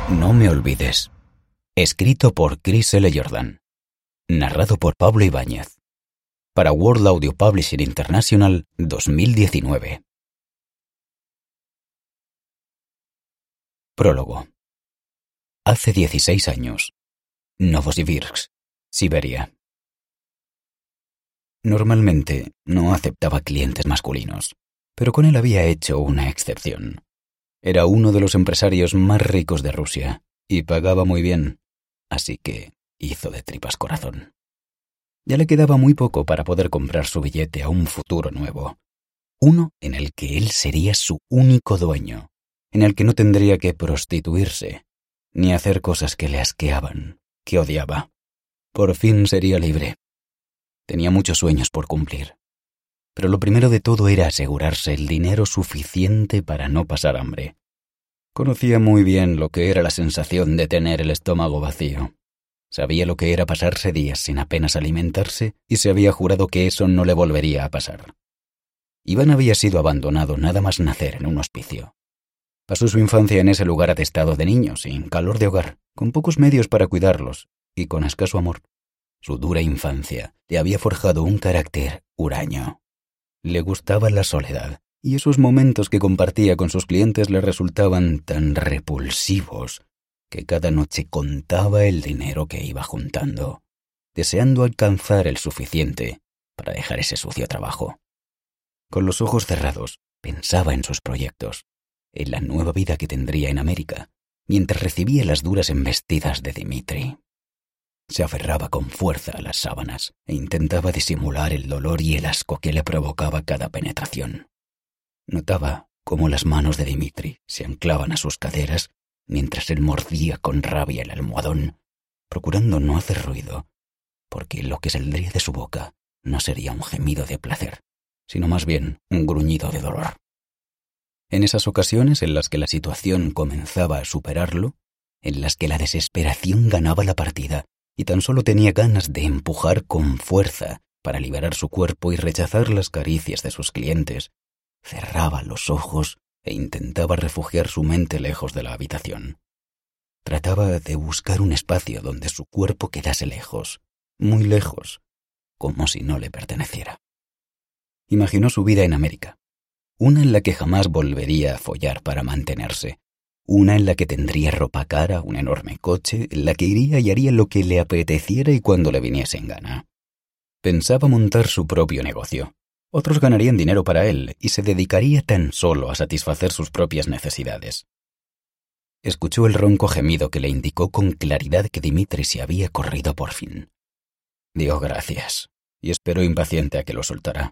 No me olvides. Escrito por Chris L. Jordan. Narrado por Pablo Ibáñez. Para World Audio Publishing International 2019. Prólogo. Hace 16 años. Novosibirsk, Siberia. Normalmente no aceptaba clientes masculinos, pero con él había hecho una excepción. Era uno de los empresarios más ricos de Rusia y pagaba muy bien, así que hizo de tripas corazón. Ya le quedaba muy poco para poder comprar su billete a un futuro nuevo, uno en el que él sería su único dueño, en el que no tendría que prostituirse, ni hacer cosas que le asqueaban, que odiaba. Por fin sería libre. Tenía muchos sueños por cumplir, pero lo primero de todo era asegurarse el dinero suficiente para no pasar hambre. Conocía muy bien lo que era la sensación de tener el estómago vacío. Sabía lo que era pasarse días sin apenas alimentarse y se había jurado que eso no le volvería a pasar. Iván había sido abandonado nada más nacer en un hospicio. Pasó su infancia en ese lugar atestado de niños, sin calor de hogar, con pocos medios para cuidarlos y con escaso amor. Su dura infancia le había forjado un carácter huraño. Le gustaba la soledad, y esos momentos que compartía con sus clientes le resultaban tan repulsivos que cada noche contaba el dinero que iba juntando, deseando alcanzar el suficiente para dejar ese sucio trabajo. Con los ojos cerrados, pensaba en sus proyectos, en la nueva vida que tendría en América, mientras recibía las duras embestidas de Dmitri. Se aferraba con fuerza a las sábanas e intentaba disimular el dolor y el asco que le provocaba cada penetración. Notaba cómo las manos de Dmitri se anclaban a sus caderas mientras él mordía con rabia el almohadón, procurando no hacer ruido, porque lo que saldría de su boca no sería un gemido de placer, sino más bien un gruñido de dolor. En esas ocasiones en las que la situación comenzaba a superarlo, en las que la desesperación ganaba la partida y tan solo tenía ganas de empujar con fuerza para liberar su cuerpo y rechazar las caricias de sus clientes, cerraba los ojos e intentaba refugiar su mente lejos de la habitación. Trataba de buscar un espacio donde su cuerpo quedase lejos, muy lejos, como si no le perteneciera. Imaginó su vida en América, una en la que jamás volvería a follar para mantenerse, una en la que tendría ropa cara, un enorme coche, en la que iría y haría lo que le apeteciera y cuando le viniese en gana. Pensaba montar su propio negocio. Otros ganarían dinero para él y se dedicaría tan solo a satisfacer sus propias necesidades. Escuchó el ronco gemido que le indicó con claridad que Dmitri se había corrido por fin. Dio gracias y esperó impaciente a que lo soltara.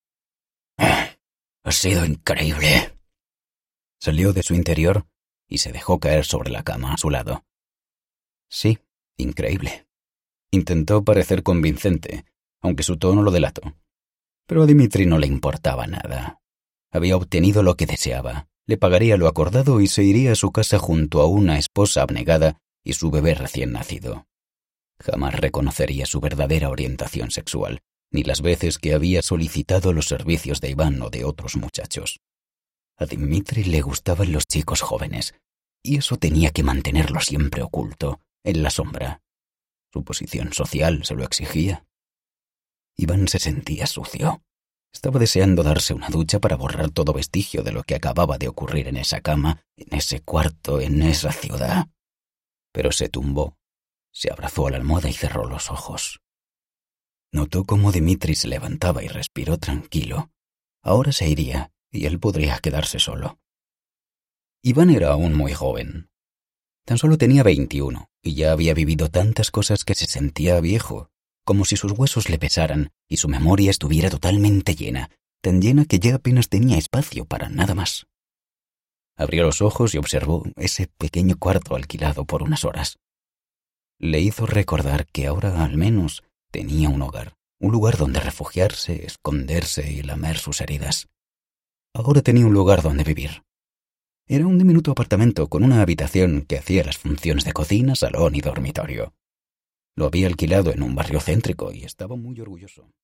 «Ha sido increíble». Salió de su interior y se dejó caer sobre la cama a su lado. Sí, increíble. Intentó parecer convincente, aunque su tono lo delató. Pero a Dmitri no le importaba nada. Había obtenido lo que deseaba, le pagaría lo acordado y se iría a su casa junto a una esposa abnegada y su bebé recién nacido. Jamás reconocería su verdadera orientación sexual, ni las veces que había solicitado los servicios de Iván o de otros muchachos. A Dmitri le gustaban los chicos jóvenes, y eso tenía que mantenerlo siempre oculto, en la sombra. Su posición social se lo exigía. Iván se sentía sucio. Estaba deseando darse una ducha para borrar todo vestigio de lo que acababa de ocurrir en esa cama, en ese cuarto, en esa ciudad. Pero se tumbó, se abrazó a la almohada y cerró los ojos. Notó cómo Dmitri se levantaba y respiró tranquilo. Ahora se iría y él podría quedarse solo. Iván era aún muy joven. Tan solo tenía 21 y ya había vivido tantas cosas que se sentía viejo, como si sus huesos le pesaran y su memoria estuviera totalmente llena, tan llena que ya apenas tenía espacio para nada más. Abrió los ojos y observó ese pequeño cuarto alquilado por unas horas. Le hizo recordar que ahora al menos tenía un hogar, un lugar donde refugiarse, esconderse y lamer sus heridas. Ahora tenía un lugar donde vivir. Era un diminuto apartamento con una habitación que hacía las funciones de cocina, salón y dormitorio. Lo había alquilado en un barrio céntrico y estaba muy orgulloso.